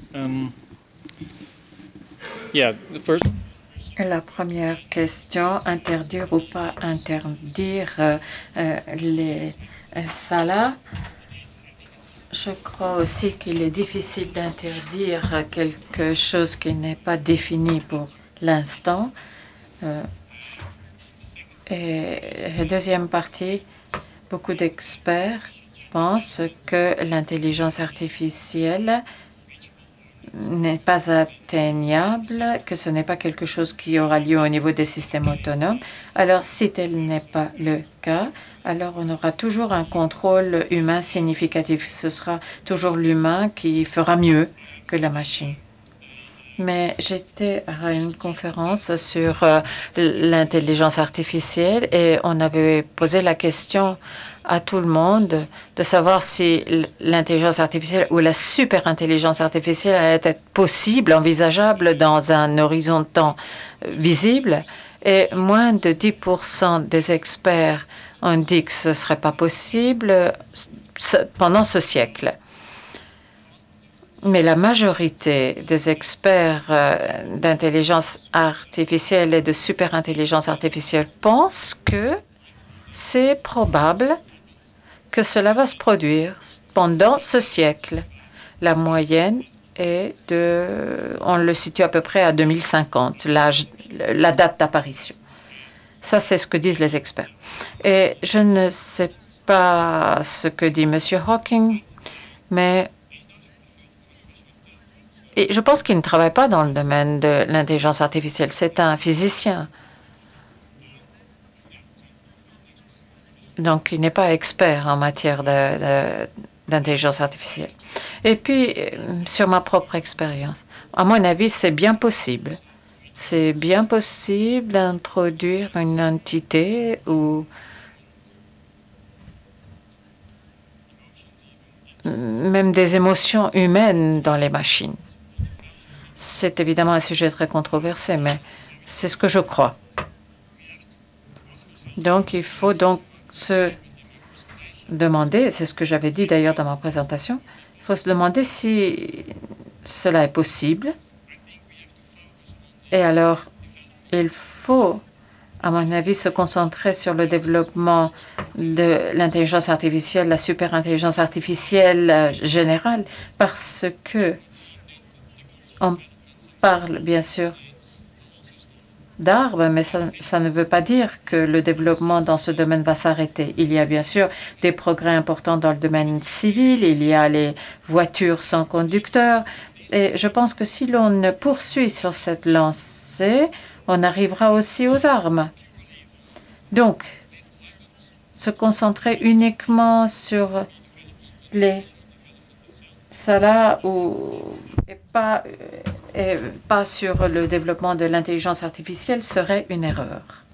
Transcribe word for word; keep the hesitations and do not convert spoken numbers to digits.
Um, yeah, the first. La première question, interdire ou pas interdire euh, euh, les salas. Je crois aussi qu'il est difficile d'interdire quelque chose qui n'est pas défini pour l'instant. Euh, et la deuxième partie, beaucoup d'experts pensent que l'intelligence artificielle n'est pas atteignable, que ce n'est pas quelque chose qui aura lieu au niveau des systèmes autonomes. Alors, si tel n'est pas le cas, alors on aura toujours un contrôle humain significatif. Ce sera toujours l'humain qui fera mieux que la machine. Mais j'étais à une conférence sur euh, l'intelligence artificielle et on avait posé la question à tout le monde de savoir si l'intelligence artificielle ou la super intelligence artificielle allait être possible, envisageable dans un horizon de temps visible. Et moins de dix pour cent des experts ont dit que ce ne serait pas possible pendant ce siècle. Mais la majorité des experts euh, d'intelligence artificielle et de superintelligence artificielle pensent que c'est probable que cela va se produire pendant ce siècle. La moyenne est de, on le situe à peu près à deux mille cinquante, l'âge, la date d'apparition. Ça, c'est ce que disent les experts. Et je ne sais pas ce que dit M. Hawking, mais et je pense qu'il ne travaille pas dans le domaine de l'intelligence artificielle. C'est un physicien. Donc, il n'est pas expert en matière d'intelligence artificielle. Et puis, sur ma propre expérience, à mon avis, c'est bien possible. C'est bien possible d'introduire une entité ou même des émotions humaines dans les machines. C'est évidemment un sujet très controversé, mais c'est ce que je crois. Donc, il faut donc se demander, c'est ce que j'avais dit d'ailleurs dans ma présentation, il faut se demander si cela est possible. Et alors, il faut, à mon avis, se concentrer sur le développement de l'intelligence artificielle, la superintelligence artificielle générale, parce que on parle bien sûr d'arbres, mais ça, ça ne veut pas dire que le développement dans ce domaine va s'arrêter. Il y a bien sûr des progrès importants dans le domaine civil, il y a les voitures sans conducteur, et je pense que si l'on poursuit sur cette lancée, on arrivera aussi aux armes. Donc, se concentrer uniquement sur les salas ou et pas, et pas sur le développement de l'intelligence artificielle serait une erreur.